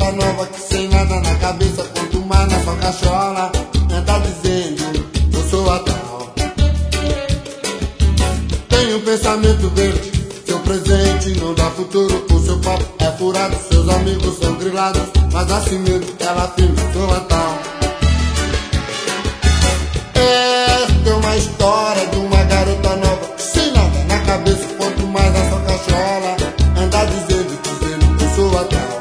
garota nova que sem nada na cabeça, quanto mais na sua cachola, anda dizendo, eu sou a tal. Tenho um pensamento verde, seu presente não dá futuro, o seu papo é furado, seus amigos são grilados, mas assim mesmo ela afirma, sou a tal. Esta é uma história de uma garota nova que sem nada na cabeça, quanto mais na sua cachola, anda dizendo, eu sou a tal.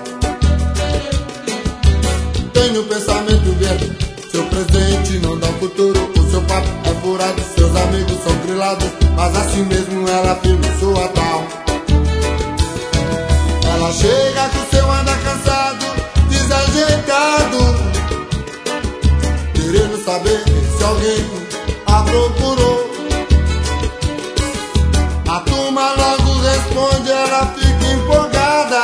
Tenho um pensamento verde, seu presente não dá futuro, o seu papo é furado, seus amigos são grilados, mas assim mesmo ela afirma, sou a tal. Ela chega com seu andar cansado, desajeitado, querendo saber se alguém a procurou. A turma logo responde, ela fica empolgada.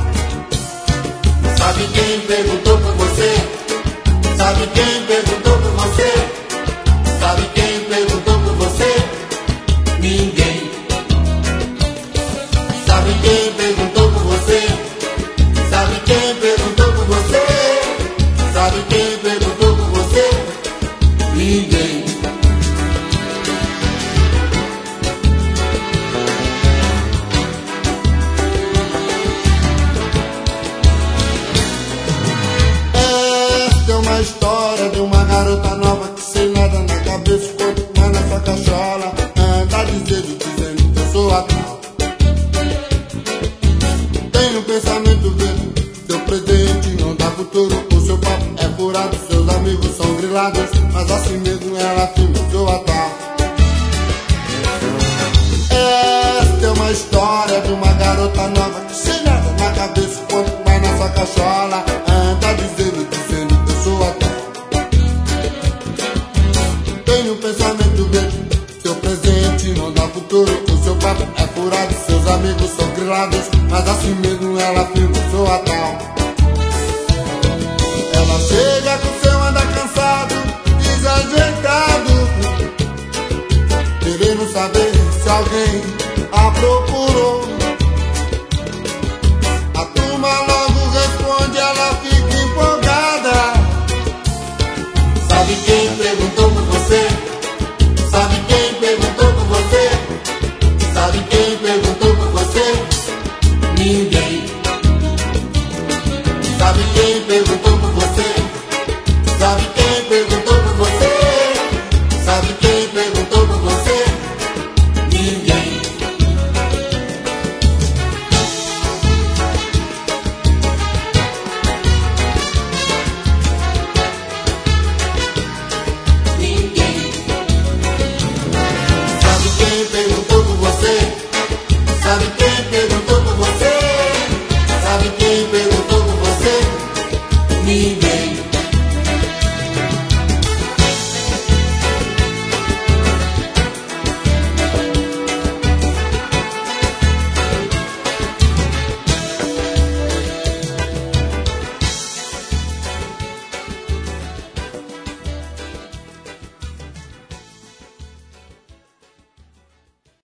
Sabe quem perguntou por você? Sabe quem perguntou por você? Sabe quem perguntou por você? Ninguém. Sabe quem perguntou por você? Sabe quem perguntou por você? Sabe quem perguntou por você? Ninguém. Esta é uma história de uma garota nova que sem nada na cabeça, quanto mais na sua cachola, anda dizendo, eu sou a tal. Tenho um pensamento verde, seu presente não dá futuro, o seu papo é furado, seus amigos são grilados, mas assim mesmo ela afirma, sou a tal. Esta é uma história de uma garota nova que sem nada na cabeça, quanto mais na sua cachola, anda dizendo, eu sou a tal. Tenho um pensamento verde, seu presente não dá futuro, o seu papo é furado, seus amigos são grilados, mas assim mesmo ela afirma, sou a tal. Ela chega com seu andar cansado, desajeitado, querendo saber se alguém a procurou.